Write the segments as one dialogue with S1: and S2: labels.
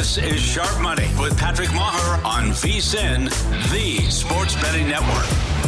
S1: This is Sharp Money with Patrick Maher on VSiN, the sports betting network.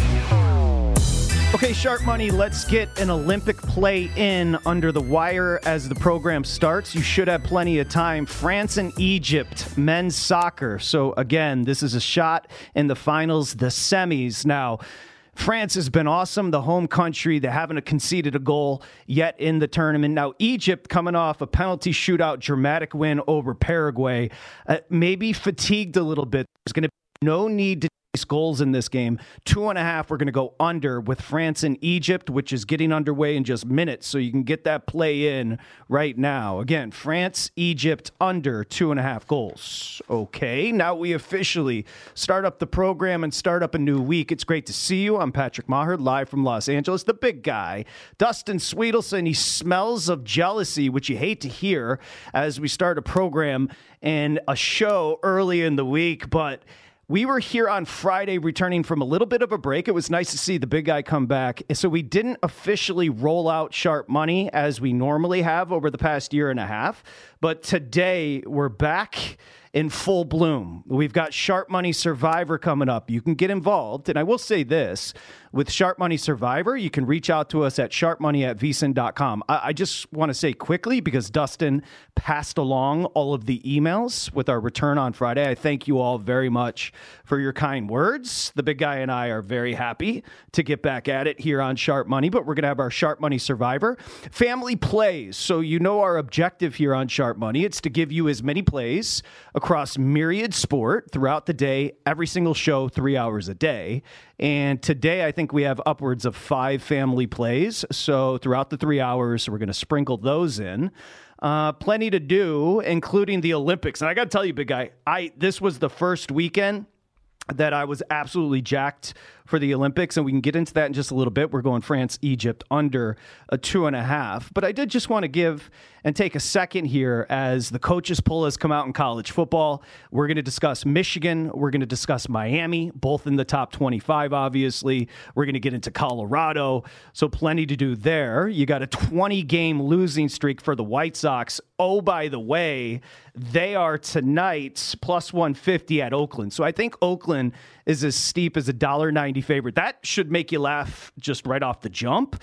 S2: Okay, Sharp Money, let's get an Olympic play in under the wire as the program starts. You should have plenty of time. France and Egypt, men's soccer. So again, this is a shot in the finals, the semis. Now, France has been awesome, the home country. They haven't conceded a goal yet in the tournament. Now, Egypt coming off a penalty shootout, dramatic win over Paraguay, maybe fatigued a little bit. There's going to be no need to goals in this game. 2.5, we're going to go under with France and Egypt, which is getting underway in just minutes, so you can get that play in right now. Again, France, Egypt, under 2.5 goals. Okay, now we officially start up the program and start up a new week. It's great to see you. I'm Patrick Maher, live from Los Angeles. The big guy, Dustin Sweetelson, he smells of jealousy, which you hate to hear as we start a program and a show early in the week, but we were here on Friday returning from a little bit of a break. It was nice to see the big guy come back. So we didn't officially roll out Sharp Money as we normally have over the past year and a half. But today we're back in full bloom. We've got Sharp Money Survivor coming up. You can get involved. And I will say this, with Sharp Money Survivor, you can reach out to us at sharpmoney@vsin.com. I just want to say quickly, because Dustin passed along all of the emails with our return on Friday. I thank you all very much for your kind words. The big guy and I are very happy to get back at it here on Sharp Money, but we're going to have our Sharp Money Survivor family plays. So you know our objective here on Sharp Money. It's to give you as many plays across myriad sport throughout the day, every single show, 3 hours a day. And today, I think we have upwards of 5 family plays. So throughout the 3 hours, we're going to sprinkle those in. Plenty to do, including the Olympics. And I got to tell you, big guy, this was the first weekend that I was absolutely jacked for the Olympics, and we can get into that in just a little bit. We're going France, Egypt, under a 2.5. But I did just want to give and take a second here as the coaches poll has come out in college football. We're going to discuss Michigan. We're going to discuss Miami, both in the top 25, obviously. We're going to get into Colorado, so plenty to do there. You got a 20-game losing streak for the White Sox. Oh, by the way, they are tonight plus 150 at Oakland. So I think Oakland is as steep as a $1.90 favorite. That should make you laugh just right off the jump.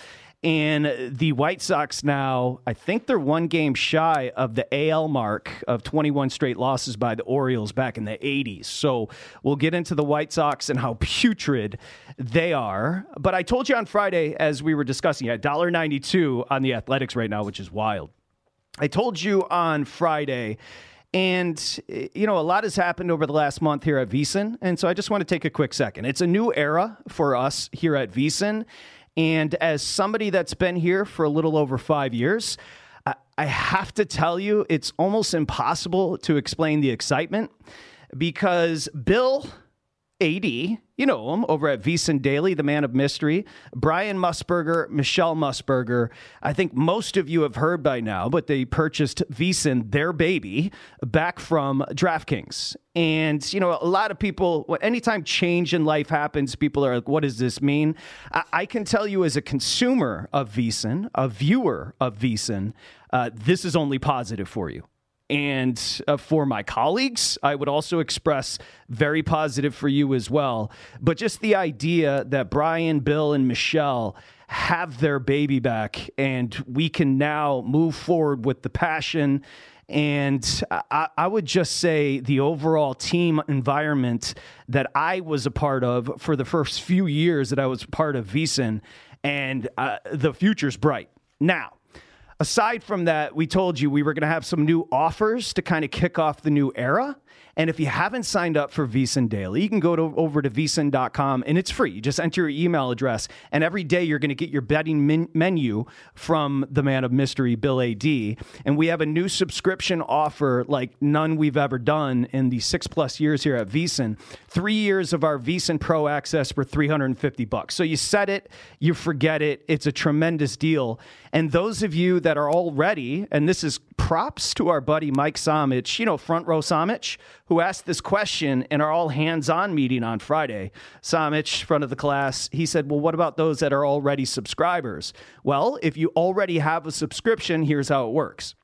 S2: And the White Sox now, I think they're 1 game shy of the AL mark of 21 straight losses by the Orioles back in the 80s. So we'll get into the White Sox and how putrid they are. But I told you on Friday, as we were discussing, at $1.92 on the Athletics right now, which is wild. I told you on Friday, and, you know, a lot has happened over the last month here at VSiN, and so I just want to take a quick second. It's a new era for us here at VSiN, and as somebody that's been here for a little over 5 years, I have to tell you, it's almost impossible to explain the excitement, because Bill AD, you know him, over at VSiN Daily, the man of mystery, Brian Musburger, Michelle Musburger. I think most of you have heard by now, but they purchased VSiN, their baby, back from DraftKings. And, you know, a lot of people, anytime change in life happens, people are like, what does this mean? I can tell you as a consumer of VSiN, a viewer of VSiN, this is only positive for you. And for my colleagues, I would also express very positive for you as well. But just the idea that Brian, Bill, and Michelle have their baby back, and we can now move forward with the passion. And I would just say the overall team environment that I was a part of for the first few years that I was part of VSiN, and the future's bright. Now, aside from that, we told you we were going to have some new offers to kind of kick off the new era. And if you haven't signed up for VSiN Daily, you can go over to vsin.com, and it's free. You just enter your email address, and every day you're going to get your betting menu from the man of mystery, Bill A.D. And we have a new subscription offer like none we've ever done in the 6+ years here at VSiN. 3 years of our VSiN Pro access for $350. So you set it, you forget it. It's a tremendous deal. And those of you that are already, and this is props to our buddy Mike Somich, you know, Front Row Somich, who asked this question in our all hands-on meeting on Friday. Somich, front of the class, he said, well, what about those that are already subscribers? Well, if you already have a subscription, here's how it works.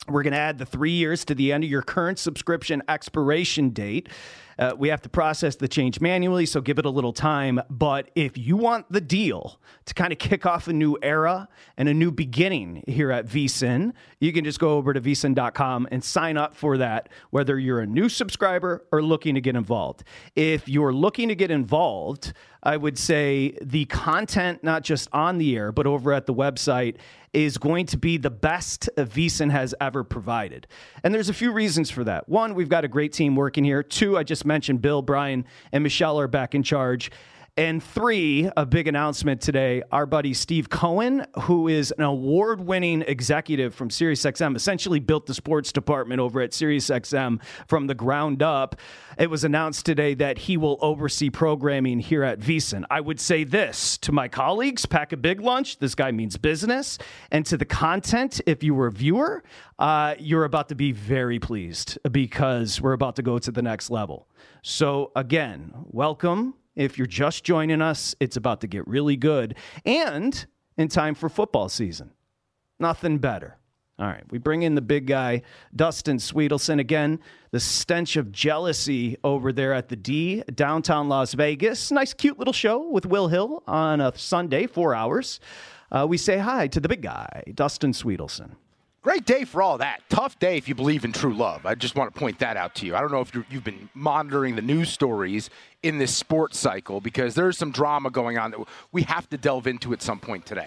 S2: We're going to add the 3 years to the end of your current subscription expiration date. We have to process the change manually, so give it a little time. But if you want the deal to kind of kick off a new era and a new beginning here at VSiN, you can just go over to vsin.com and sign up for that, whether you're a new subscriber or looking to get involved. If you're looking to get involved, I would say the content, not just on the air, but over at the website, is going to be the best VSiN has ever provided. And there's a few reasons for that. One, we've got a great team working here. Two, I just mentioned Bill, Brian, and Michelle are back in charge. And three, a big announcement today, our buddy Steve Cohen, who is an award-winning executive from SiriusXM, essentially built the sports department over at SiriusXM from the ground up. It was announced today that he will oversee programming here at VSiN. I would say this to my colleagues, pack a big lunch. This guy means business. And to the content, if you were a viewer, you're about to be very pleased because we're about to go to the next level. So again, welcome. If you're just joining us, it's about to get really good and in time for football season. Nothing better. All right, we bring in the big guy, Dustin Sweetelson. Again, the stench of jealousy over there at the D, downtown Las Vegas. Nice, cute little show with Will Hill on a Sunday, 4 hours. We say hi to the big guy, Dustin Sweetelson.
S3: Great day for all that. Tough day if you believe in true love. I just want to point that out to you. I don't know if you've been monitoring the news stories in this sports cycle because there's some drama going on that we have to delve into at some point today.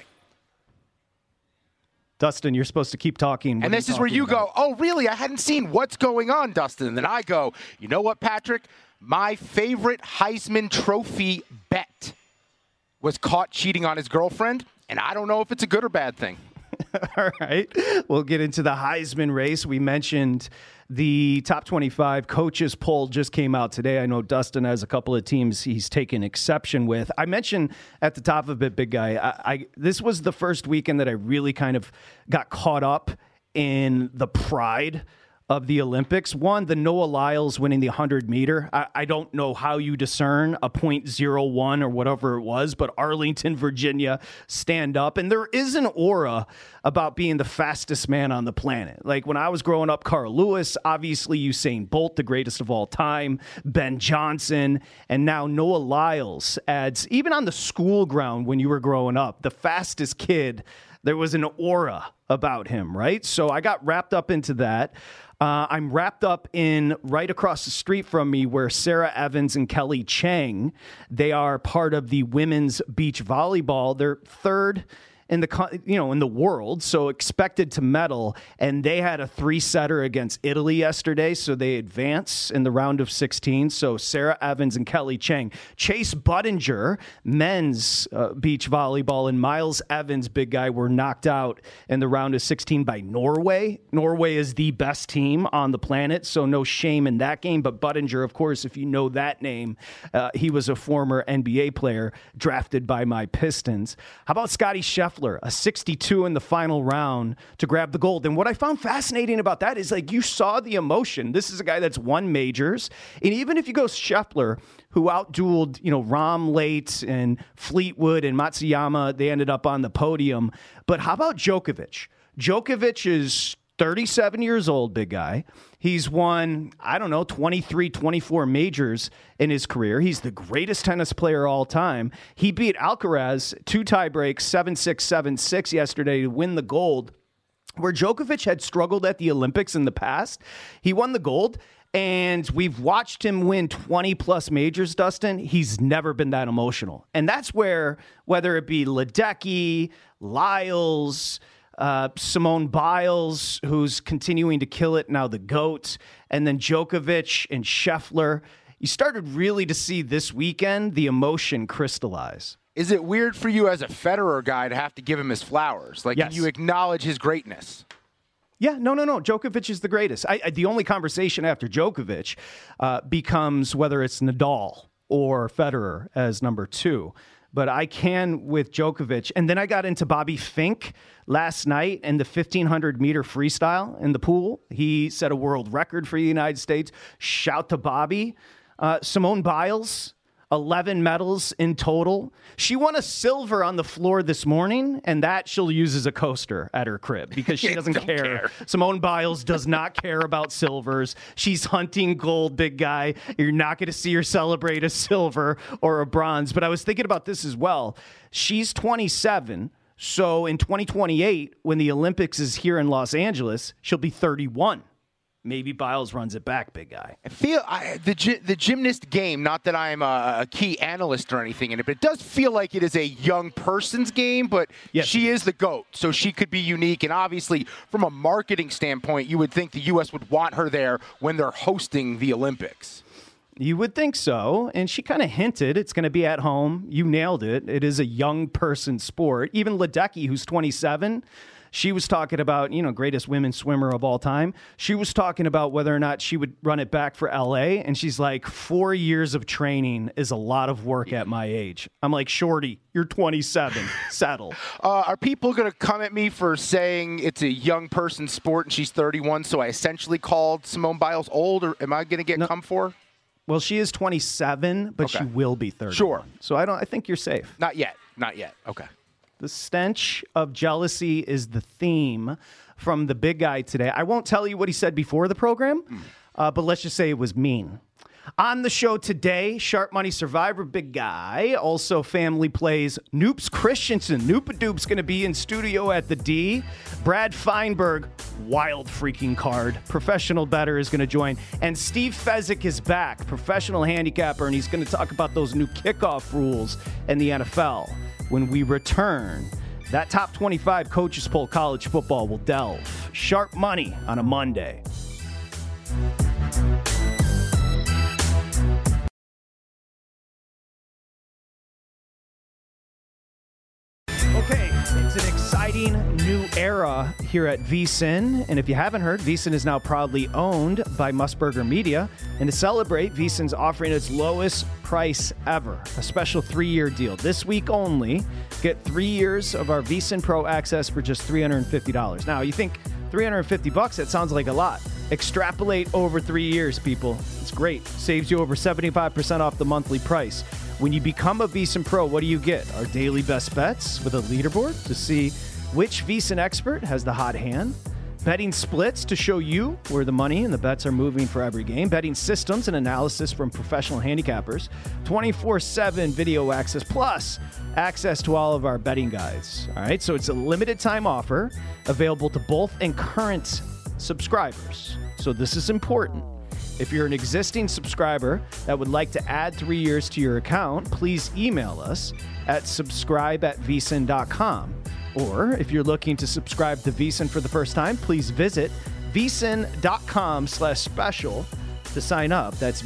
S2: Dustin, you're supposed to keep talking.
S3: And this is where you go, oh, really? I hadn't seen what's going on, Dustin. And then I go, you know what, Patrick? My favorite Heisman Trophy bet was caught cheating on his girlfriend, and I don't know if it's a good or bad thing.
S2: All right. We'll get into the Heisman race. We mentioned the top 25 coaches poll just came out today. I know Dustin has a couple of teams he's taken exception with. I mentioned at the top of it, big guy, this was the first weekend that I really kind of got caught up in the pride of the Olympics. One, the Noah Lyles winning the 100-meter. I don't know how you discern a .01 or whatever it was, but Arlington, Virginia, stand up. And there is an aura about being the fastest man on the planet. Like when I was growing up, Carl Lewis, obviously Usain Bolt, the greatest of all time, Ben Johnson, and now Noah Lyles adds, even on the school ground when you were growing up, the fastest kid, there was an aura about him, right? So I got wrapped up into that. I'm wrapped up in right across the street from me where Sarah Evans and Kelly Chang, they are part of the women's beach volleyball. They're third in the world, so expected to medal, and they had a 3-setter against Italy yesterday, so they advance in the round of 16. So Sarah Evans and Kelly Chang. Chase Budinger, men's beach volleyball, and Miles Evans, big guy, were knocked out in the round of 16 by Norway. Norway is the best team on the planet, so no shame in that game. But Budinger, of course, if you know that name, he was a former NBA player drafted by my Pistons. How about Scottie Scheffler? A 62 in the final round to grab the gold. And what I found fascinating about that is, like, you saw the emotion. This is a guy that's won majors. And even if you go Scheffler, who outdueled, Rahm late and Fleetwood and Matsuyama, they ended up on the podium. But how about Djokovic? Djokovic is 37 years old, big guy. He's won, 23, 24 majors in his career. He's the greatest tennis player all time. He beat Alcaraz 2 tie breaks, 7-6, 7-6 yesterday to win the gold. Where Djokovic had struggled at the Olympics in the past, he won the gold. And we've watched him win 20-plus majors, Dustin. He's never been that emotional. And that's where, whether it be Ledecky, Lyles, Simone Biles, who's continuing to kill it, now the GOAT, and then Djokovic and Scheffler, you started really to see this weekend the emotion crystallize.
S3: Is it weird for you as a Federer guy to have to give him his flowers? Like, yes. Can you acknowledge his greatness?
S2: Yeah, no. Djokovic is the greatest. The only conversation after Djokovic becomes whether it's Nadal or Federer as number 2. But I can with Djokovic. And then I got into Bobby Fink last night in the 1,500-meter freestyle in the pool. He set a world record for the United States. Shout to Bobby. Simone Biles, 11 medals in total. She won a silver on the floor this morning, and that she'll use as a coaster at her crib because she doesn't care. Simone Biles does not care about silvers. She's hunting gold, big guy. You're not going to see her celebrate a silver or a bronze. But I was thinking about this as well. She's 27. So in 2028, when the Olympics is here in Los Angeles, she'll be 31. Maybe Biles runs it back, big guy.
S3: I feel the gymnast game, not that I'm a key analyst or anything in it, but it does feel like it is a young person's game, but yes, she is the GOAT, so she could be unique. And obviously, from a marketing standpoint, you would think the U.S. would want her there when they're hosting the Olympics.
S2: You would think so, and she kind of hinted it's going to be at home. You nailed it. It is a young person sport. Even Ledecky, who's 27, she was talking about, greatest women's swimmer of all time. She was talking about whether or not she would run it back for LA. And she's like, 4 years of training is a lot of work at my age. I'm like, shorty, you're 27. Settle.
S3: Are people going to come at me for saying it's a young person sport and she's 31? So I essentially called Simone Biles old, or am I going to get come for?
S2: Well, she is 27, but okay, she will be 31.
S3: Sure.
S2: So I think you're safe.
S3: Not yet. Okay.
S2: The stench of jealousy is the theme from the big guy today. I won't tell you what he said before the program, but let's just say it was mean. On the show today, Sharp Money Survivor big guy, also family plays Noops Christensen. Noopadoop's going to be in studio at the D. Brad Feinberg, wild freaking card. Professional bettor is going to join. And Steve Fezzik is back, professional handicapper, and he's going to talk about those new kickoff rules in the NFL. When we return, that top 25 coaches poll college football will delve. Sharp Money on a Monday. Okay, it's an exciting new era here at VSiN. And if you haven't heard, VSiN is now proudly owned by Musburger Media. And to celebrate, VSiN's offering its lowest price ever, a special 3-year deal. This week only, get 3 years of our VSiN Pro access for just $350. Now, you think $350, that sounds like a lot. Extrapolate over 3 years, people. It's great. Saves you over 75% off the monthly price. When you become a VSiN Pro, what do you get? Our daily best bets with a leaderboard to see which VSiN expert has the hot hand. Betting splits to show you where the money and the bets are moving for every game. Betting systems and analysis from professional handicappers. 24/7 video access, plus access to all of our betting guides. All right, so it's a limited time offer available to both and current subscribers. So this is important. If you're an existing subscriber that would like to add 3 years to your account, please email us at subscribe@vsin.com. Or if you're looking to subscribe to VSiN for the first time, please visit vsin.com/special to sign up. That's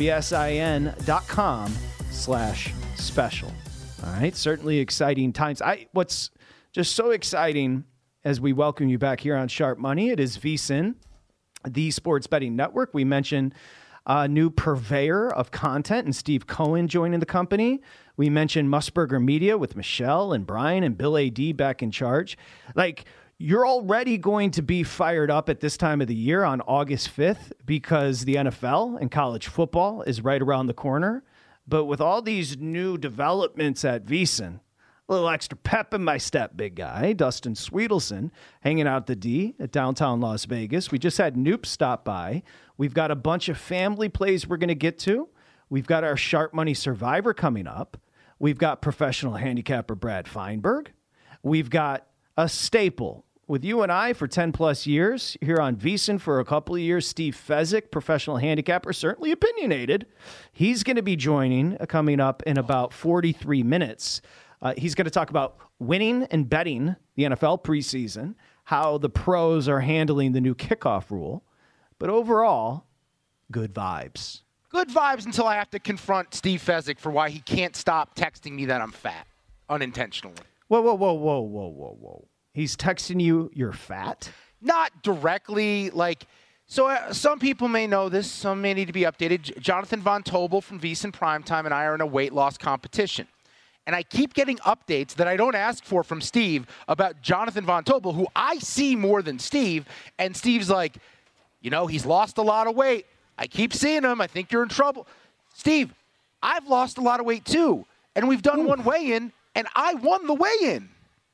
S2: vsin.com/special. All right, certainly exciting times. What's just so exciting as we welcome you back here on Sharp Money, it is VSiN, the sports betting network. We mentioned a new purveyor of content and Steve Cohen joining the company. We mentioned Musburger Media with Michelle and Brian and Bill A.D. back in charge. Like, you're already going to be fired up at this time of the year on August 5th because the NFL and college football is right around the corner. But with all these new developments at VSiN, a little extra pep in my step, big guy. Dustin Sweetelson hanging out at the D at downtown Las Vegas. We just had Noop stop by. We've got a bunch of family plays we're going to get to. We've got our Sharp Money Survivor coming up. We've got professional handicapper Brad Feinberg. We've got a staple with you and I for 10-plus years here on VSiN for a couple of years. Steve Fezzik, professional handicapper, certainly opinionated. He's going to be joining coming up in about 43 minutes. He's going to talk about winning and betting the NFL preseason, how the pros are handling the new kickoff rule. But overall, good vibes.
S3: Good vibes until I have to confront Steve Fezzik for why he can't stop texting me that I'm fat, unintentionally.
S2: Whoa. He's texting you you're fat?
S3: Not directly, So some people may know this, some may need to be updated. Jonathan Von Tobel from VSiN Primetime and I are in a weight loss competition. And I keep getting updates that I don't ask for from Steve about Jonathan Von Tobel, who I see more than Steve. And Steve's like, he's lost a lot of weight. I keep seeing him. I think you're in trouble. Steve, I've lost a lot of weight too. And we've done one weigh-in, and I won the weigh-in.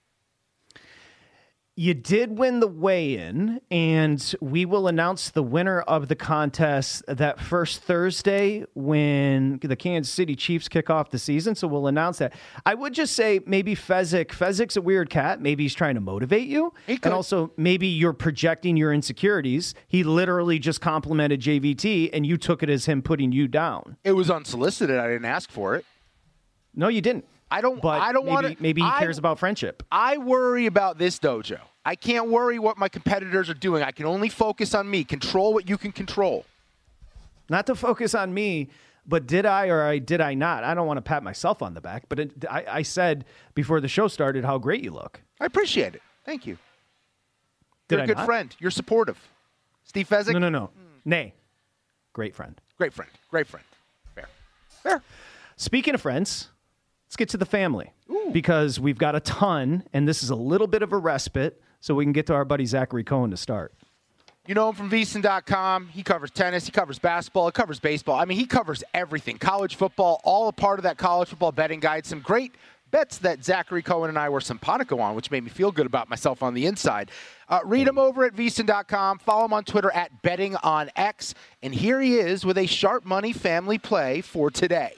S2: You did win the weigh-in, and we will announce the winner of the contest that first Thursday when the Kansas City Chiefs kick off the season. So we'll announce that. I would just say maybe Fezzik's a weird cat. Maybe he's trying to motivate you. And also maybe you're projecting your insecurities. He literally just complimented JVT, and you took it as him putting you down.
S3: It was unsolicited. I didn't ask for it.
S2: No, you didn't.
S3: I don't want to.
S2: Maybe he cares about friendship.
S3: I worry about this dojo. I can't worry what my competitors are doing. I can only focus on me. Control what you can control.
S2: Not to focus on me, but did I or did I not? I don't want to pat myself on the back, but I said before the show started how great you look.
S3: I appreciate it. Thank you. You're a good friend. You're supportive. Steve Fezzik?
S2: No. Nay. Great friend.
S3: Great friend. Fair.
S2: Speaking of friends, let's get to the family. Because we've got a ton, and this is a little bit of a respite, so we can get to our buddy Zachary Cohen to start.
S3: You know him from VSiN.com. He covers tennis. He covers basketball. He covers baseball. I mean, he covers everything. College football, all a part of that college football betting guide. Some great bets that Zachary Cohen and I were simpatico on, which made me feel good about myself on the inside. Read him over at VSiN.com. Follow him on Twitter at BettingOnX. And here he is with a Sharp Money family play for today.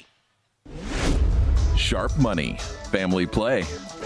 S4: Sharp Money Family Play.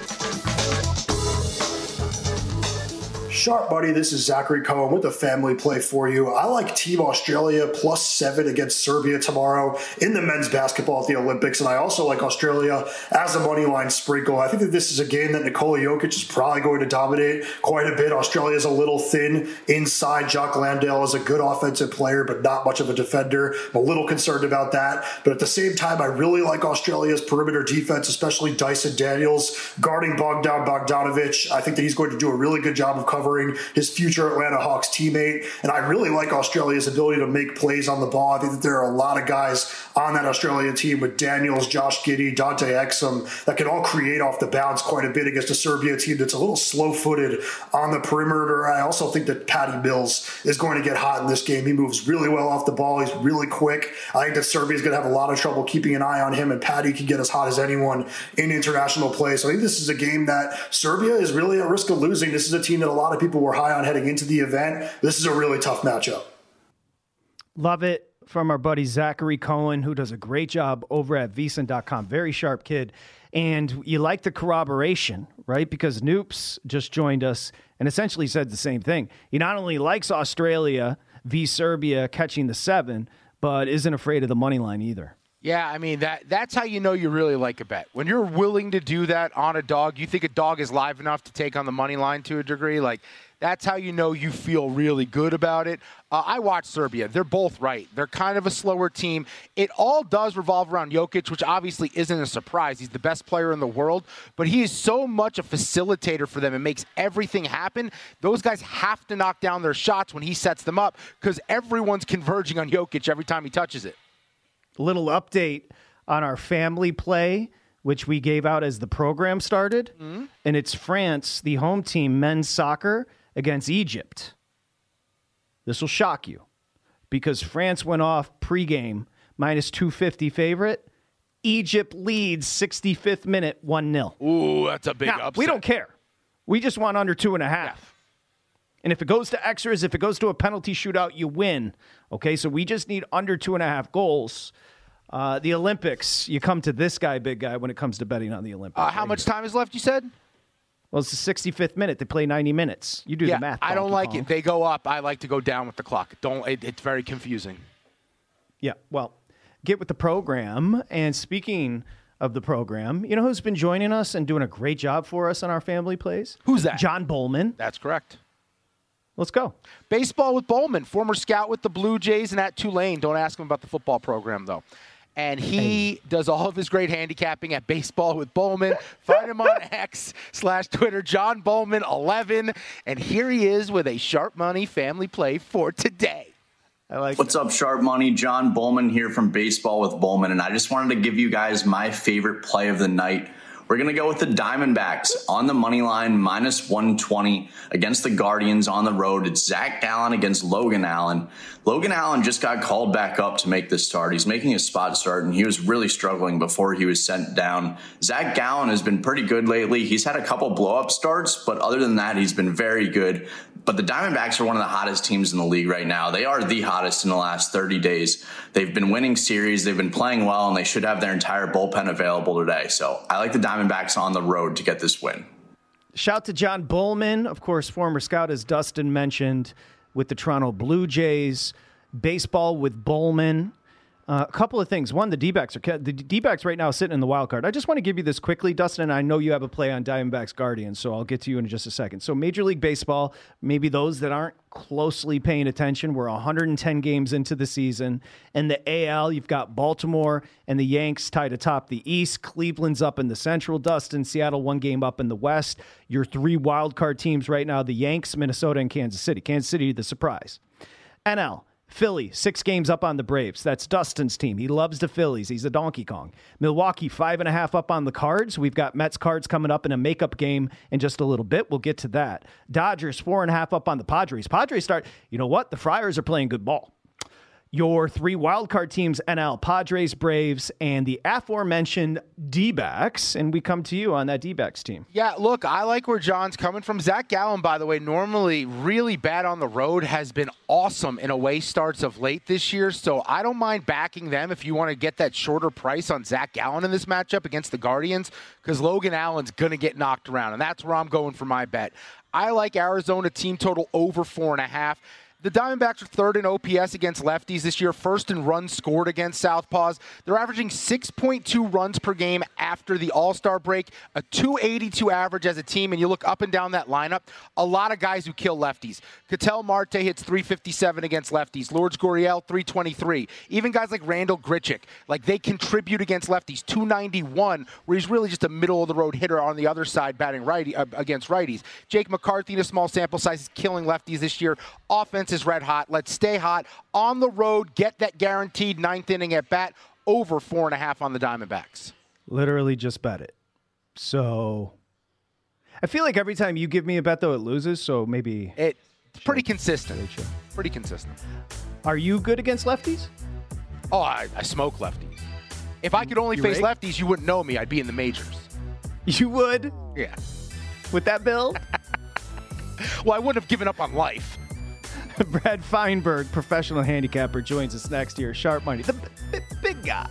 S5: Sharp Money, this is Zachary Cohen with the family play for you. I like Team Australia +7 against Serbia tomorrow in the men's basketball at the Olympics, and I also like Australia as a money line sprinkle. I think that this is a game that Nikola Jokic is probably going to dominate quite a bit. Australia is a little thin inside. Jock Landale is a good offensive player, but not much of a defender. I'm a little concerned about that, but at the same time, I really like Australia's perimeter defense, especially Dyson Daniels guarding Bogdan Bogdanovic. I think that he's going to do a really good job of covering his future Atlanta Hawks teammate. And I really like Australia's ability to make plays on the ball. I think that there are a lot of guys on that Australia team with Daniels, Josh Giddey, Dante Exum that can all create off the bounce quite a bit against a Serbia team that's a little slow-footed on the perimeter. I also think that Patty Mills is going to get hot in this game. He moves really well off the ball. He's really quick. I think that Serbia is going to have a lot of trouble keeping an eye on him, and Patty can get as hot as anyone in international play. So I think this is a game that Serbia is really at risk of losing. This is a team that a lot of people were high on heading into the event. This is a really tough matchup.
S2: Love it from our buddy Zachary Cohen, who does a great job over at VSiN.com. Very sharp kid. And you like the corroboration, right? Because Noops just joined us and essentially said the same thing. He not only likes Australia v. Serbia catching the 7, but isn't afraid of the money line either.
S3: Yeah, I mean, that's how you know you really like a bet. When you're willing to do that on a dog, you think a dog is live enough to take on the money line to a degree. Like, that's how you know you feel really good about it. I watched Serbia. They're both right. They're kind of a slower team. It all does revolve around Jokic, which obviously isn't a surprise. He's the best player in the world, but he is so much a facilitator for them and makes everything happen. Those guys have to knock down their shots when he sets them up because everyone's converging on Jokic every time he touches it.
S2: Little update on our family play, which we gave out as the program started. Mm-hmm. And it's France, the home team, men's soccer against Egypt. This will shock you because France went off pregame -250 favorite. Egypt leads 65th minute 1-0.
S3: Ooh, that's a big upset.
S2: We don't care. We just want under 2.5. Yeah. And if it goes to extras, if it goes to a penalty shootout, you win. Okay, so we just need under 2.5 goals. The Olympics, you come to this guy, big guy, when it comes to betting on the Olympics.
S3: How much time is left, you said?
S2: Well, it's the 65th minute. They play 90 minutes. You do the math.
S3: I don't like it. They go up. I like to go down with the clock. It's very confusing.
S2: Yeah, well, get with the program. And speaking of the program, you know who's been joining us and doing a great job for us on our family plays?
S3: Who's that?
S2: John Bowman.
S3: That's correct.
S2: Let's go.
S3: Baseball with Bowman, former scout with the Blue Jays and at Tulane. Don't ask him about the football program, though. And he does all of his great handicapping at Baseball with Bowman. Find him on X/Twitter, John Bowman 11. And here he is with a Sharp Money family play for today.
S2: I like
S6: What's up, Sharp Money? John Bowman here from Baseball with Bowman. And I just wanted to give you guys my favorite play of the night. We're going to go with the Diamondbacks on the money line, -120 against the Guardians on the road. It's Zach Gallen against Logan Allen. Logan Allen just got called back up to make this start. He's making a spot start, and he was really struggling before he was sent down. Zach Gallen has been pretty good lately. He's had a couple blow-up starts, but other than that, he's been very good. But the Diamondbacks are one of the hottest teams in the league right now. They are the hottest in the last 30 days. They've been winning series. They've been playing well, and they should have their entire bullpen available today. So I like the Diamondbacks on the road to get this win.
S2: Shout to John Bullman, of course, former scout, as Dustin mentioned, with the Toronto Blue Jays. Baseball with Bullman. A couple of things. One, the D-backs right now sitting in the wild card. I just want to give you this quickly, Dustin, and I know you have a play on Diamondbacks Guardians, so I'll get to you in just a second. So Major League Baseball, maybe those that aren't closely paying attention, we're 110 games into the season. In the AL, you've got Baltimore and the Yanks tied atop the East. Cleveland's up in the Central, Dustin. Seattle 1 game up in the West. Your 3 wild card teams right now, the Yanks, Minnesota, and Kansas City. Kansas City, the surprise. NL. Philly, 6 games up on the Braves. That's Dustin's team. He loves the Phillies. He's a Donkey Kong. Milwaukee, 5.5 up on the Cards. We've got Mets Cards coming up in a makeup game in just a little bit. We'll get to that. Dodgers, 4.5 up on the Padres. Padres start, you know what? The Friars are playing good ball. Your 3 wildcard teams, NL, Padres, Braves, and the aforementioned D-backs. And we come to you on that D-backs team.
S3: Yeah, look, I like where John's coming from. Zach Gallen, by the way, normally really bad on the road, has been awesome in away starts of late this year. So I don't mind backing them if you want to get that shorter price on Zach Gallen in this matchup against the Guardians, because Logan Allen's going to get knocked around, and that's where I'm going for my bet. I like Arizona team total over 4.5. The Diamondbacks are 3rd in OPS against lefties this year, 1st in runs scored against southpaws. They're averaging 6.2 runs per game after the All-Star break, a .282 average as a team, and you look up and down that lineup, a lot of guys who kill lefties. Ketel Marte hits .357 against lefties. Lourdes Gurriel, .323. Even guys like Randall Grichuk, like they contribute against lefties, .291, where he's really just a middle-of-the-road hitter on the other side batting against righties. Jake McCarthy, in a small sample size, is killing lefties this year. Offense is red hot. Let's stay hot on the road. Get that guaranteed 9th inning at bat. Over 4.5 on the Diamondbacks.
S2: Literally just bet it. So I feel like every time you give me a bet, though, it loses. So maybe
S3: it's pretty consistent. Pretty consistent.
S2: Are you good against lefties?
S3: Oh, I smoke lefties. If I could only face lefties, you wouldn't know me. I'd be in the majors.
S2: You would?
S3: Yeah.
S2: With that bill?
S3: Well, I wouldn't have given up on life.
S2: Brad Feinberg, professional handicapper, joins us next year. Sharp Money, the big guy.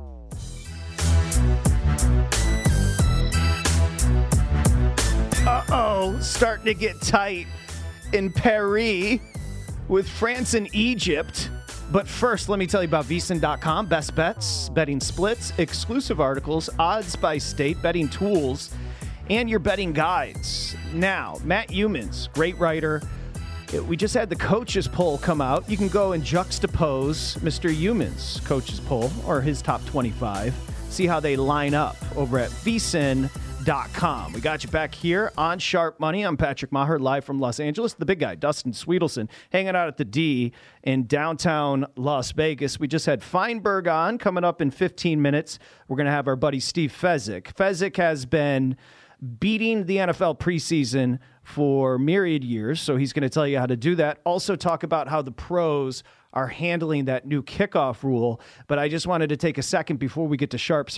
S2: Uh-oh, starting to get tight in Paris with France and Egypt. But first, let me tell you about VSiN.com. Best bets, betting splits, exclusive articles, odds by state, betting tools, and your betting guides. Now, Matt Youmans, great writer. We just had the coaches poll come out. You can go and juxtapose Mr. Youmans' coaches poll or his top 25. See how they line up over at VSiN.com. We got you back here on Sharp Money. I'm Patrick Maher, live from Los Angeles. The big guy, Dustin Sweetelson, hanging out at the D in downtown Las Vegas. We just had Feinberg on. Coming up in 15 minutes, we're going to have our buddy Steve Fezzik. Fezzik has been beating the NFL preseason for myriad years, so he's going to tell you how to do that. Also talk about how the pros are handling that new kickoff rule. But I just wanted to take a second before we get to Sharp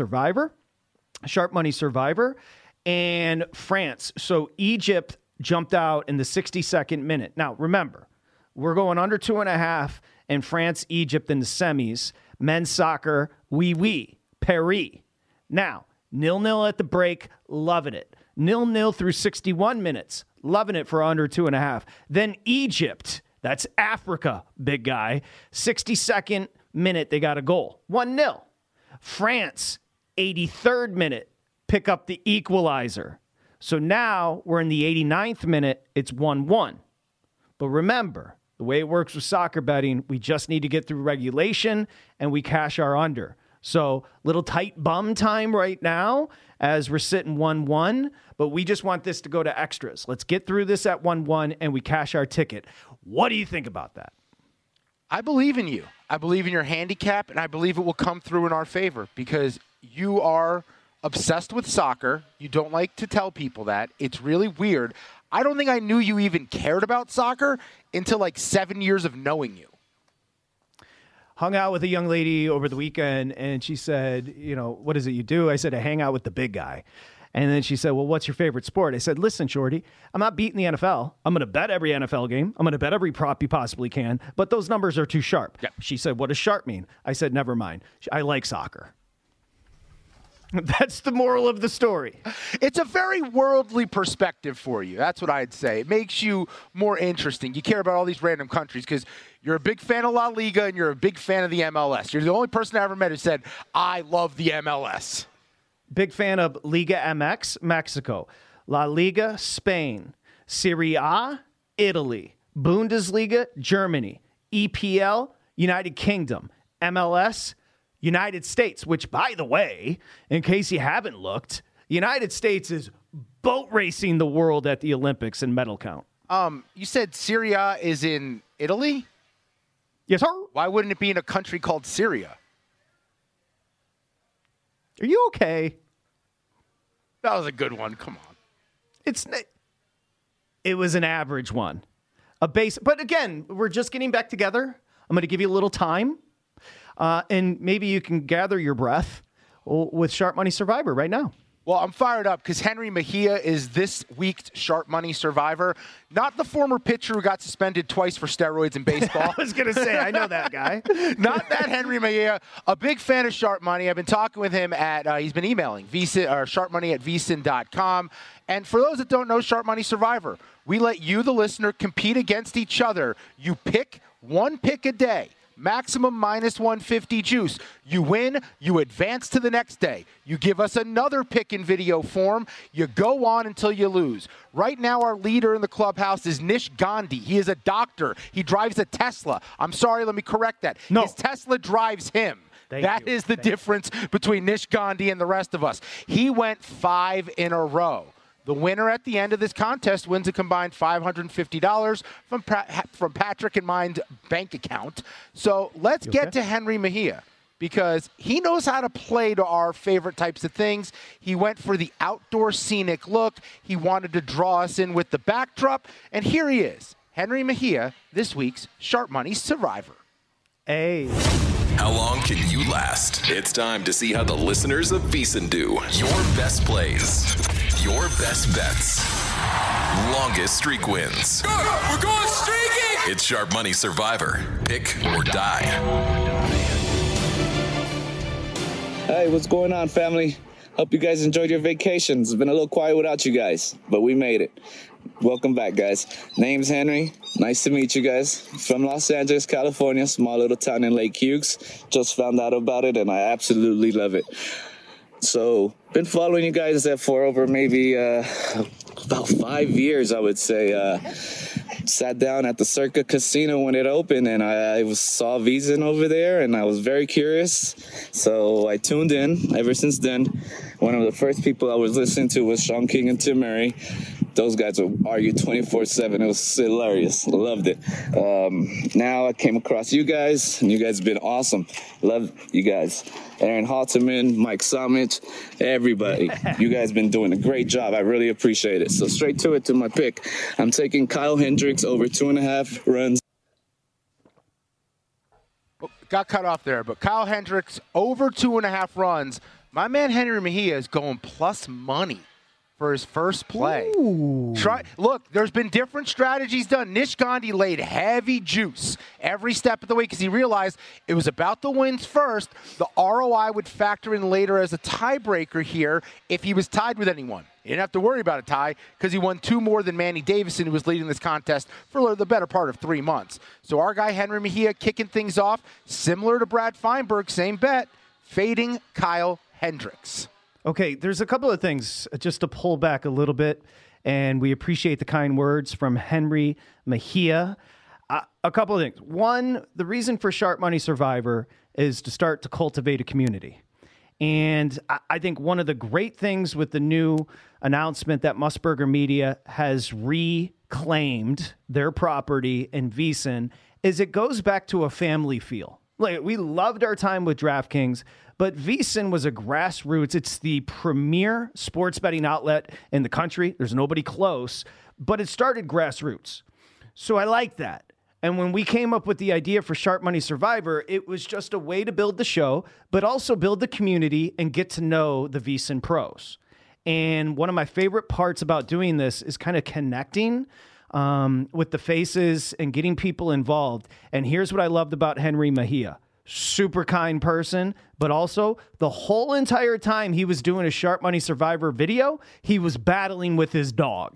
S2: Money Survivor, and France. So Egypt jumped out in the 62nd minute. Now, remember, we're going under 2.5, and France, Egypt in the semis. Men's soccer, Paris. Now, 0-0 at the break, loving it. 0-0 through 61 minutes, loving it for under 2.5. Then Egypt, that's Africa, big guy. 62nd minute, they got a goal. 1-0. France, 83rd minute, pick up the equalizer. So now we're in the 89th minute, it's 1-1. But remember, the way it works with soccer betting, we just need to get through regulation and we cash our under. So little tight bum time right now as we're sitting 1-1, but we just want this to go to extras. Let's get through this at 1-1 and we cash our ticket. What do you think about that?
S3: I believe in you. I believe in your handicap, and I believe it will come through in our favor because you are obsessed with soccer. You don't like to tell people that. It's really weird. I don't think I knew you even cared about soccer until like 7 years of knowing you.
S2: Hung out with a young lady over the weekend, and she said, what is it you do? I said, I hang out with the big guy. And then she said, well, what's your favorite sport? I said, listen, Shorty, I'm not beating the NFL. I'm going to bet every NFL game. I'm going to bet every prop you possibly can, but those numbers are too sharp.
S3: Yep.
S2: She said, what does sharp mean? I said, never mind. I like soccer. That's the moral of the story.
S3: It's a very worldly perspective for you. That's what I'd say. It makes you more interesting. You care about all these random countries because you're a big fan of La Liga and you're a big fan of the MLS. You're the only person I ever met who said, I love the MLS.
S2: Big fan of Liga MX, Mexico. La Liga, Spain. Serie A, Italy. Bundesliga, Germany. EPL, United Kingdom. MLS, United States, which, by the way, in case you haven't looked, United States is boat racing the world at the Olympics in medal count.
S3: You said Serie A is in Italy?
S2: Yes, sir.
S3: Why wouldn't it be in a country called Syria?
S2: Are you okay?
S3: That was a good one. Come on.
S2: It was an average one. But again, we're just getting back together. I'm going to give you a little time. And maybe you can gather your breath with Sharp Money Survivor right now.
S3: Well, I'm fired up because Henry Mejia is this week's Sharp Money Survivor. Not the former pitcher who got suspended twice for steroids in baseball.
S2: I was going to say, I know that guy.
S3: Not that Henry Mejia. A big fan of Sharp Money. I've been talking with him he's been emailing sharpmoney@vsin.com. And for those that don't know Sharp Money Survivor, we let you, the listener, compete against each other. You pick one pick a day. Maximum minus 150 juice. You win, you advance to the next day. You give us another pick in video form. You go on until you lose. Right now, our leader in the clubhouse is Nish Gandhi. He is a doctor. He drives a Tesla. I'm sorry, let me correct that.
S2: No.
S3: His Tesla drives him. That is the difference between Nish Gandhi and the rest of us. He went 5 in a row. The winner at the end of this contest wins a combined $550 from Patrick and mine's bank account. So let's get to Henry Mejia because he knows how to play to our favorite types of things. He went for the outdoor scenic look. He wanted to draw us in with the backdrop. And here he is, Henry Mejia, this week's Sharp Money Survivor.
S2: Hey.
S7: How long can you last? It's time to see how the listeners of VSiN do. Your best plays. Your best bets. Longest streak wins. We're going streaking! It's Sharp Money Survivor. Pick or die.
S8: Hey, what's going on, family? Hope you guys enjoyed your vacation. It's been a little quiet without you guys, but we made it. Welcome back, guys. Name's Henry. Nice to meet you guys. From Los Angeles, California, small little town in Lake Hughes. Just found out about it, and I absolutely love it. So, been following you guys for over maybe about 5 years, I would say. Sat down at the Circa Casino when it opened, and I saw VSiN over there, and I was very curious. So I tuned in. Ever since then, one of the first people I was listening to was Sean King and Tim Murray. Those guys would argue 24/7. It was hilarious. Loved it. Now I came across you guys, and you guys have been awesome. Love you guys. Aaron Halterman, Mike Somich, everybody. You guys been doing a great job. I really appreciate it. So straight to it, to my pick. I'm taking Kyle Hendricks over 2.5 runs.
S3: Got cut off there, but Kyle Hendricks over 2.5 runs. My man Henry Mejia is going plus money for his first play. Look, there's been different strategies done. Nish Gandhi laid heavy juice every step of the way because he realized it was about the wins first. The ROI would factor in later as a tiebreaker here if he was tied with anyone. He didn't have to worry about a tie because he won 2 more than Manny Davison, who was leading this contest for the better part of 3 months. So our guy Henry Mejia kicking things off, similar to Brad Feinberg, same bet, fading Kyle Hendricks.
S2: Okay, there's a couple of things just to pull back a little bit, and we appreciate the kind words from Henry Mejia. A couple of things. One, the reason for Sharp Money Survivor is to start to cultivate a community. And I think one of the great things with the new announcement that Musburger Media has reclaimed their property in VSiN is it goes back to a family feel. Like, we loved our time with DraftKings, but VSiN was a grassroots. It's the premier sports betting outlet in the country. There's nobody close, but it started grassroots. So I like that. And when we came up with the idea for Sharp Money Survivor, it was just a way to build the show, but also build the community and get to know the VSiN pros. And one of my favorite parts about doing this is kind of connecting with the faces and getting people involved. And here's what I loved about Henry Mejia. Super kind person, but also the whole entire time he was doing a Sharp Money Survivor video, he was battling with his dog.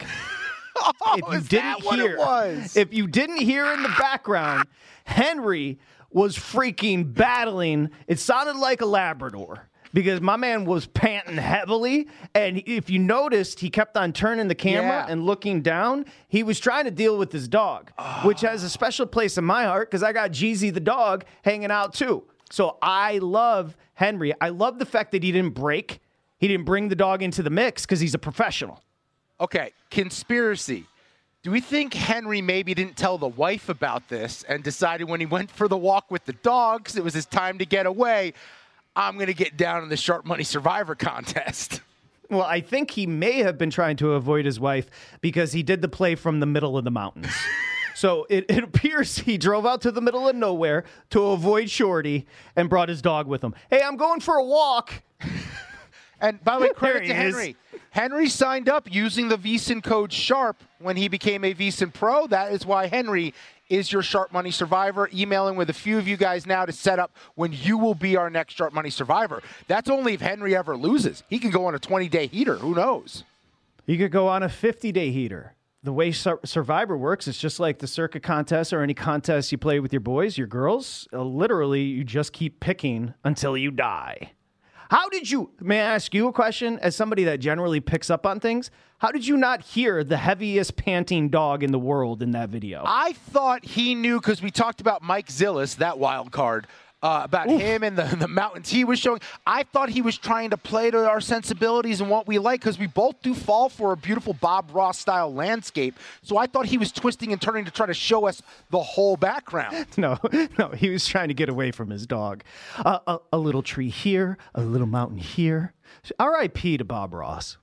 S2: If you didn't hear in the background, Henry was freaking battling. It sounded like a Labrador because my man was panting heavily. And if you noticed, he kept on turning the camera and looking down. He was trying to deal with his dog, which has a special place in my heart because I got Jeezy the dog hanging out too. So I love Henry. I love the fact that he didn't break. He didn't bring the dog into the mix because he's a professional.
S3: Okay, conspiracy. Do we think Henry maybe didn't tell the wife about this and decided when he went for the walk with the dogs, it was his time to get away, I'm going to get down in the Sharp Money Survivor contest?
S2: Well, I think he may have been trying to avoid his wife because he did the play from the middle of the mountains. So it appears he drove out to the middle of nowhere to avoid Shorty and brought his dog with him. Hey, I'm going for a walk.
S3: And by the way, credit to Henry. Henry signed up using the VSiN code SHARP when he became a VSiN Pro. That is why Henry is your Sharp Money Survivor. Emailing with a few of you guys now to set up when you will be our next Sharp Money Survivor. That's only if Henry ever loses. He can go on a 20-day heater. Who knows?
S2: He could go on a 50-day heater. The way Survivor works, it's just like the circuit contest or any contest you play with your boys, your girls. Literally, you just keep picking until you die. How did you, may I ask you a question, as somebody that generally picks up on things, how did you not hear the heaviest panting dog in the world in that video?
S3: I thought he knew because we talked about Mike Zillis, that wild card, about him and the mountains he was showing. I thought he was trying to play to our sensibilities and what we like because we both do fall for a beautiful Bob Ross-style landscape. So I thought he was twisting and turning to try to show us the whole background.
S2: No, he was trying to get away from his dog. A little tree here, a little mountain here. R.I.P. to Bob Ross.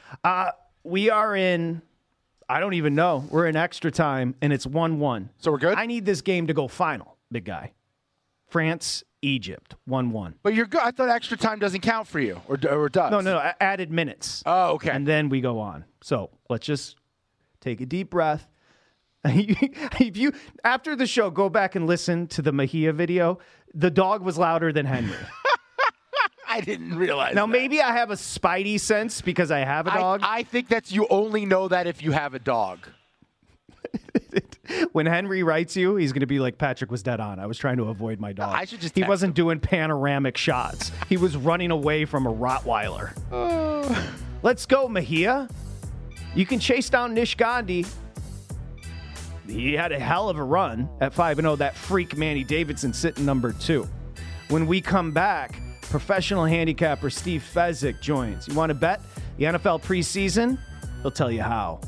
S2: We are in, I don't even know, we're in extra time, and it's 1-1.
S3: So we're good?
S2: I need this game to go final, big guy. France, Egypt, 1-1.
S3: But you're good. I thought extra time doesn't count for you, or does?
S2: No, added minutes.
S3: Oh, okay.
S2: And then we go on. So let's just take a deep breath. If you, after the show, go back and listen to the Mejia video, the dog was louder than Henry.
S3: I didn't realize
S2: Now,
S3: that.
S2: maybe I have a spidey sense because I have a dog.
S3: I think that's you only know that if you have a dog.
S2: When Henry writes you, he's going to be like, Patrick was dead on. I was trying to avoid my dog.
S3: I should just
S2: He
S3: text
S2: wasn't
S3: him.
S2: doing panoramic shots. He was running away from a Rottweiler. Let's go, Mejia. You can chase down Nish Gandhi. He had a hell of a run at 5-0. That freak Manny Davidson sitting number 2. When we come back, professional handicapper Steve Fezzik joins. You want to bet the NFL preseason? He'll tell you how.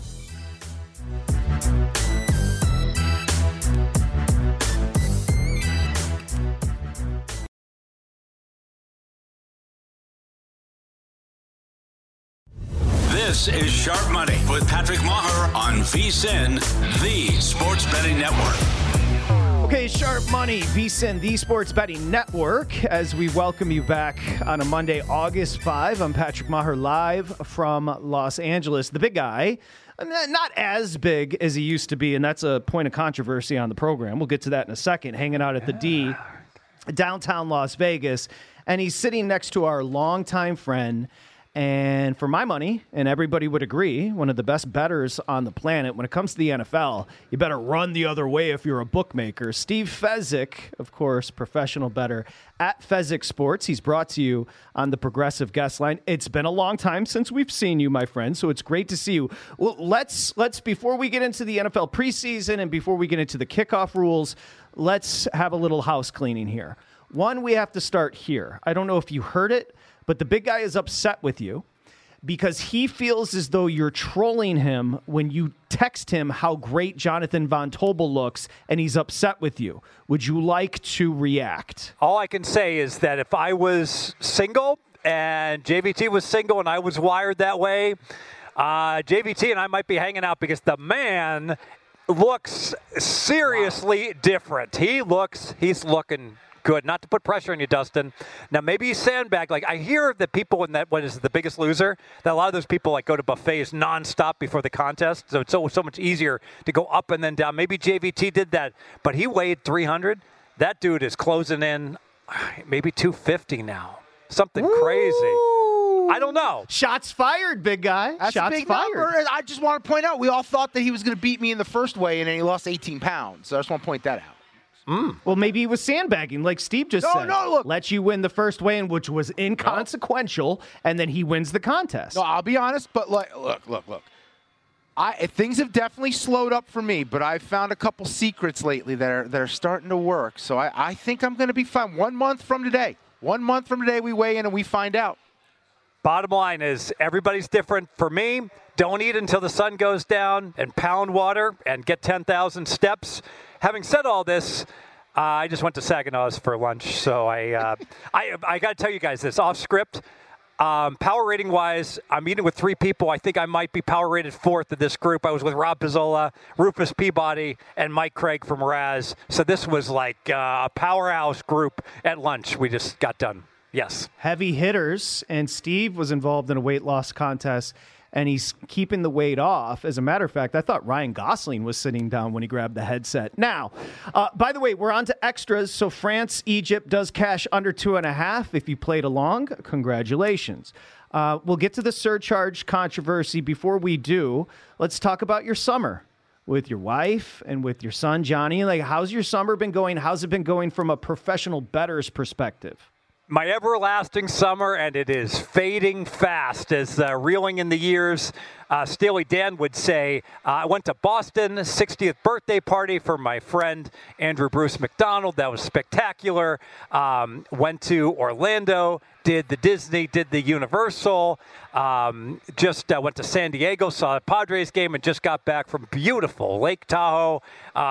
S1: This is Sharp Money with Patrick Maher on VSiN, the Sports Betting Network.
S2: Okay, Sharp Money, VSiN, the Sports Betting Network, as we welcome you back on a Monday, August 5. I'm Patrick Maher, live from Los Angeles. The big guy, not as big as he used to be, and that's a point of controversy on the program. We'll get to that in a second, hanging out at the D, downtown Las Vegas, and he's sitting next to our longtime friend, and for my money, and everybody would agree, one of the best bettors on the planet. When it comes to the NFL, you better run the other way if you're a bookmaker. Steve Fezzik, of course, professional bettor at Fezzik Sports. He's brought to you on the Progressive Guest Line. It's been a long time since we've seen you, my friend, so it's great to see you. Well, let's before we get into the NFL preseason and before we get into the kickoff rules, let's have a little house cleaning here. One, we have to start here. I don't know if you heard it, but the big guy is upset with you because he feels as though you're trolling him when you text him how great Jonathan Von Tobel looks, and he's upset with you. Would you like to react?
S9: All I can say is that if I was single and JVT was single and I was wired that way, JVT and I might be hanging out because the man looks seriously different. He's looking good. Not to put pressure on you, Dustin. Now, maybe he's sandbagged. Like, I hear that people in that, what is The Biggest Loser, that a lot of those people like go to buffets nonstop before the contest. So it's so much easier to go up and then down. Maybe JVT did that, but he weighed 300. That dude is closing in maybe 250 now. Something crazy. I don't know.
S2: Shots fired, big guy.
S3: That's
S2: Shots
S3: a big
S2: fired.
S3: number. I just want to point out, we all thought that he was going to beat me in the first weigh-in, and he lost 18 pounds. So I just want to point that out.
S2: Well, maybe he was sandbagging, like Steve just said.
S3: No, look.
S2: Let you win the first weigh-in, which was inconsequential, and then he wins the contest.
S3: No, I'll be honest, but look. Things have definitely slowed up for me, but I've found a couple secrets lately that are starting to work. So I think I'm going to be fine. 1 month from today. 1 month from today, we weigh in and we find out.
S9: Bottom line is everybody's different. For me, don't eat until the sun goes down and pound water and get 10,000 steps. Having said all this, I just went to Saginaw's for lunch, so I got to tell you guys this off script. Power rating wise, I'm eating with 3 people. I think I might be power rated 4th of this group. I was with Rob Pizzola, Rufus Peabody, and Mike Craig from Raz. So this was like a powerhouse group at lunch. We just got done. Yes.
S2: Heavy hitters, and Steve was involved in a weight loss contest, and he's keeping the weight off. As a matter of fact, I thought Ryan Gosling was sitting down when he grabbed the headset. Now, by the way, we're on to extras. So France, Egypt does cash under 2.5. If you played along, congratulations. We'll get to the surcharge controversy. Before we do, let's talk about your summer with your wife and with your son, Johnny. Like, how's your summer been going? How's it been going from a professional bettor's perspective?
S9: My everlasting summer, and it is fading fast as reeling in the years. Steely Dan would say, I went to Boston, 60th birthday party for my friend Andrew Bruce McDonald. That was spectacular. Went to Orlando, did the Disney, did the Universal. Just went to San Diego, saw a Padres game, and just got back from beautiful Lake Tahoe.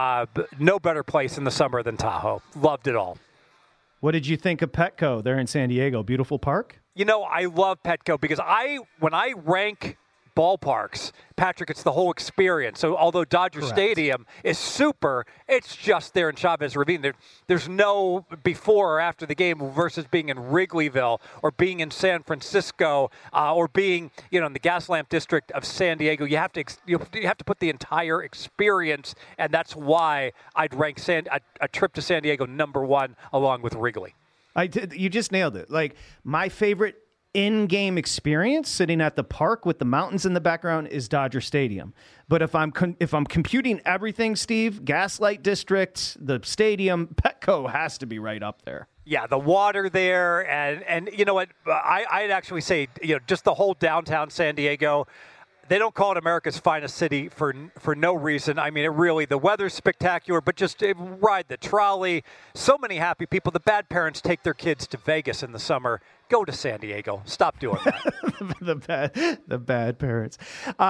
S9: No better place in the summer than Tahoe. Loved it all.
S2: What did you think of Petco there in San Diego? Beautiful park?
S9: You know, I love Petco because when I rank ballparks, Patrick, it's the whole experience. So although Dodger Stadium is super, it's just there in Chavez Ravine. There's no before or after the game versus being in Wrigleyville or being in San Francisco or being, in the Gaslamp district of San Diego. You have to put the entire experience, and that's why I'd rank a trip to San Diego number 1 along with Wrigley.
S2: You just nailed it. Like, my favorite in-game experience sitting at the park with the mountains in the background is Dodger Stadium. But if I'm computing everything, Steve, Gaslight District, the stadium, Petco has to be right up there.
S9: Yeah, the water there, and you know what? I'd actually say, just the whole downtown San Diego. They don't call it America's finest city for no reason. I mean, the weather's spectacular, but just ride the trolley. So many happy people. The bad parents take their kids to Vegas in the summer. Go to San Diego. Stop doing that.
S2: the bad parents.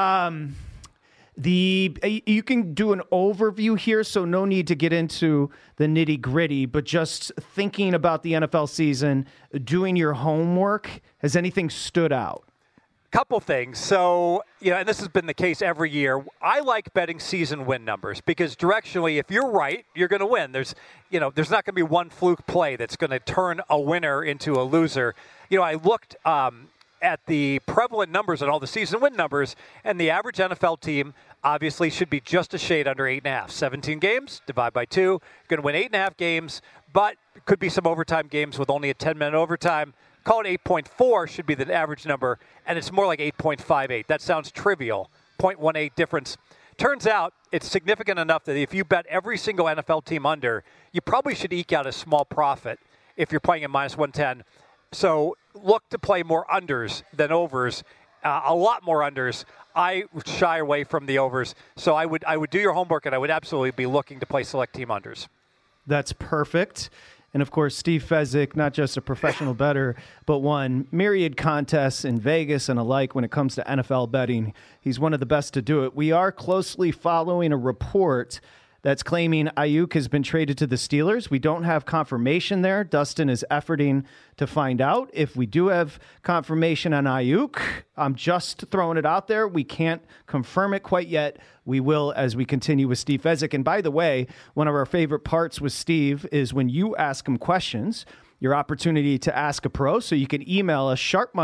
S2: You can do an overview here, so no need to get into the nitty-gritty, but just thinking about the NFL season, doing your homework, has anything stood out?
S9: Couple things. So, and this has been the case every year. I like betting season win numbers because directionally, if you're right, you're going to win. There's not going to be one fluke play that's going to turn a winner into a loser. I looked at the prevalent numbers and all the season win numbers, and the average NFL team obviously should be just a shade under 8.5. 17 games, divide by 2. Going to win 8.5 games, but could be some overtime games with only a 10-minute overtime. Call it 8.4 should be the average number, and it's more like 8.58. That sounds trivial, 0.18 difference. Turns out it's significant enough that if you bet every single NFL team under, you probably should eke out a small profit if you're playing at minus 110. So look to play more unders than overs, a lot more unders. I shy away from the overs, so I would do your homework, and I would absolutely be looking to play select team unders.
S2: That's perfect. And, of course, Steve Fezzik, not just a professional bettor, but won myriad contests in Vegas and alike when it comes to NFL betting. He's one of the best to do it. We are closely following a report that's claiming Ayuk has been traded to the Steelers. We don't have confirmation there. Dustin is efforting to find out. If we do have confirmation on Ayuk, I'm just throwing it out there. We can't confirm it quite yet. We will as we continue with Steve Fezzik. And by the way, one of our favorite parts with Steve is when you ask him questions, your opportunity to ask a pro. So you can email us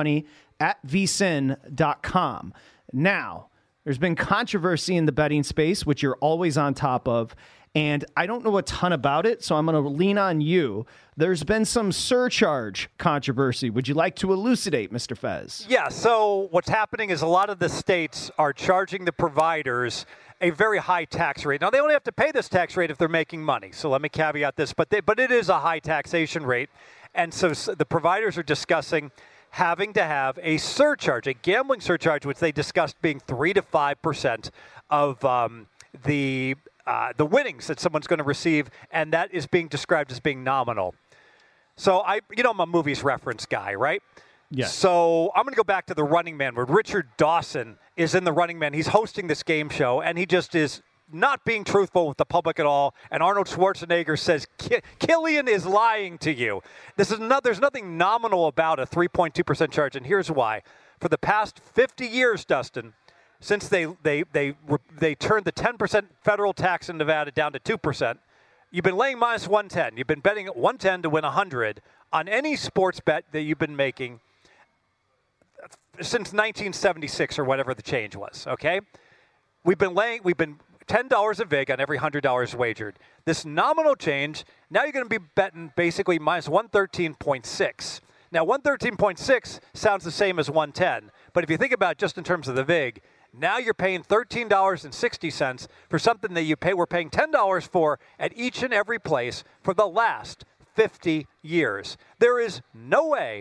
S2: sharpmoney@vsin.com. Now, there's been controversy in the betting space, which you're always on top of, and I don't know a ton about it, so I'm going to lean on you. There's been some surcharge controversy. Would you like to elucidate, Mr. Fez?
S9: Yeah, so what's happening is a lot of the states are charging the providers a very high tax rate. Now, they only have to pay this tax rate if they're making money, so let me caveat this, but it is a high taxation rate, and so the providers are discussing having to have a surcharge, a gambling surcharge, which they discussed being 3 to 5% of the winnings that someone's going to receive, and that is being described as being nominal. So I'm a movies reference guy, right?
S2: Yes.
S9: So I'm going to go back to The Running Man, where Richard Dawson is in The Running Man. He's hosting this game show, and he just is not being truthful with the public at all, and Arnold Schwarzenegger says, Killian is lying to you. There's nothing nominal about a 3.2% charge, and here's why. For the past 50 years, Dustin, since they turned the 10% federal tax in Nevada down to 2%, you've been laying minus 110. You've been betting at 110 to win 100 on any sports bet that you've been making since 1976 or whatever the change was, okay? We've been $10 a vig on every $100 wagered. This nominal change, now you're going to be betting basically minus 113.6. Now, 113.6 sounds the same as 110, but if you think about it just in terms of the vig, now you're paying $13.60 for something that we're paying $10 for at each and every place for the last 50 years. There is no way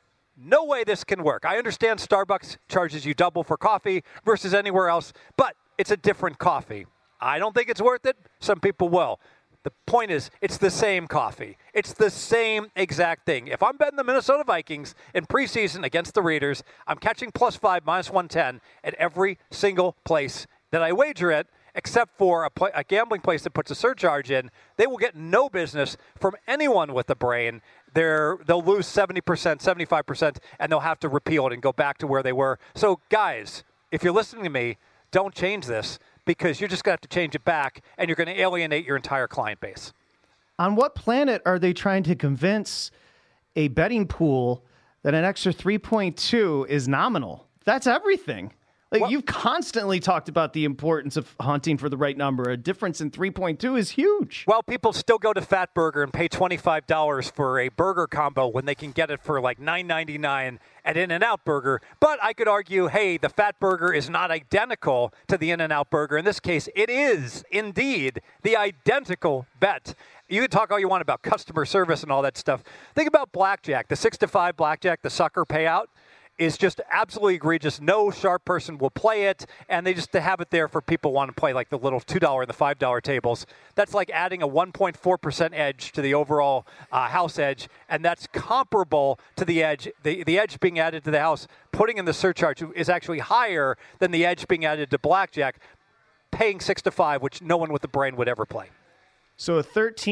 S9: this can work. I understand Starbucks charges you double for coffee versus anywhere else, but it's a different coffee. I don't think it's worth it. Some people will. The point is, it's the same coffee. It's the same exact thing. If I'm betting the Minnesota Vikings in preseason against the Raiders, I'm catching +5, minus 110 at every single place that I wager at, except for a gambling place that puts a surcharge in. They will get no business from anyone with a brain. They'll lose 70%, 75%, and they'll have to repeal it and go back to where they were. So, guys, if you're listening to me, don't change this, because you're just going to have to change it back, and you're going to alienate your entire client base.
S2: On what planet are they trying to convince a betting pool that an extra 3.2 is nominal? That's everything. You've constantly talked about the importance of hunting for the right number. A difference in 3.2 is huge.
S9: Well, people still go to Fat Burger and pay $25 for a burger combo when they can get it for like $9.99 at In-N-Out Burger. But I could argue, hey, the Fat Burger is not identical to the In-N-Out Burger. In this case, it is indeed the identical bet. You can talk all you want about customer service and all that stuff. Think about blackjack, the 6-5 blackjack, the sucker payout is just absolutely egregious. No sharp person will play it, and they just have it there for people who want to play like the little $2 and the $5 tables. That's like adding a 1.4% edge to the overall house edge, and that's comparable to the edge. The edge being added to the house, putting in the surcharge is actually higher than the edge being added to blackjack, paying 6-5, which no one with a brain would ever play.
S2: So a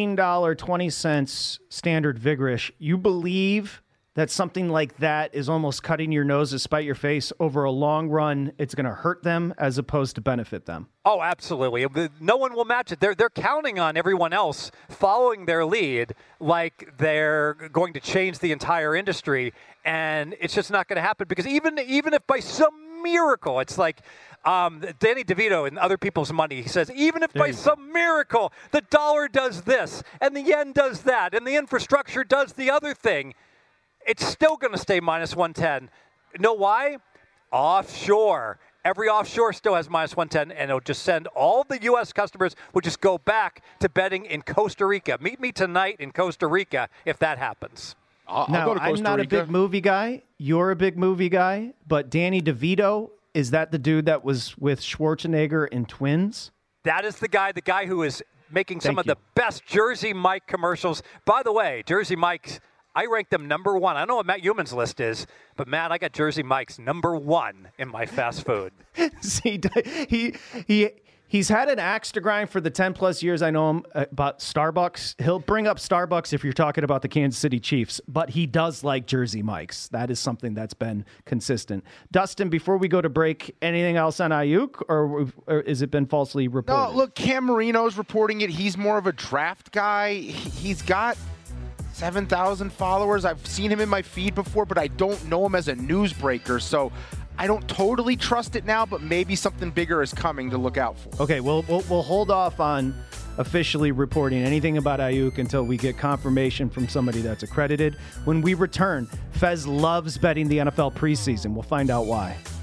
S2: $13.20 standard vigorish, you believe that something like that is almost cutting your nose to spite your face over a long run, it's going to hurt them as opposed to benefit them?
S9: Oh, absolutely. No one will match it. They're counting on everyone else following their lead like they're going to change the entire industry, and it's just not going to happen, because even if by some miracle, it's like Danny DeVito and Other People's Money, he says, even if by some miracle the dollar does this and the yen does that and the infrastructure does the other thing, it's still going to stay minus 110. You know why? Offshore. Every offshore still has minus 110, and it'll just send all the U.S. customers will just go back to betting in Costa Rica. Meet me tonight in Costa Rica if that happens.
S3: I'll go to Costa
S2: I'm not
S3: Rica.
S2: a big movie guy. You're a big movie guy. But Danny DeVito, is that the dude that was with Schwarzenegger in Twins?
S9: That is the guy who is making some of the best Jersey Mike commercials. By the way, Jersey Mike's, I rank them number one. I don't know what Matt Human's list is, but Matt, I got Jersey Mike's number one in my fast food.
S2: See, he's had an axe to grind for the 10-plus years I know him about Starbucks. He'll bring up Starbucks if you're talking about the Kansas City Chiefs, but he does like Jersey Mike's. That is something that's been consistent. Dustin, before we go to break, anything else on Ayuk, or has it been falsely reported?
S3: No, look, Cam Marino's reporting it. He's more of a draft guy. He's got 7,000 followers. I've seen him in my feed before, but I don't know him as a newsbreaker, so I don't totally trust it now, but maybe something bigger is coming to look out for.
S2: Okay, we'll hold off on officially reporting anything about Ayuk until we get confirmation from somebody that's accredited. When we return, Fez loves betting the NFL preseason. We'll find out why.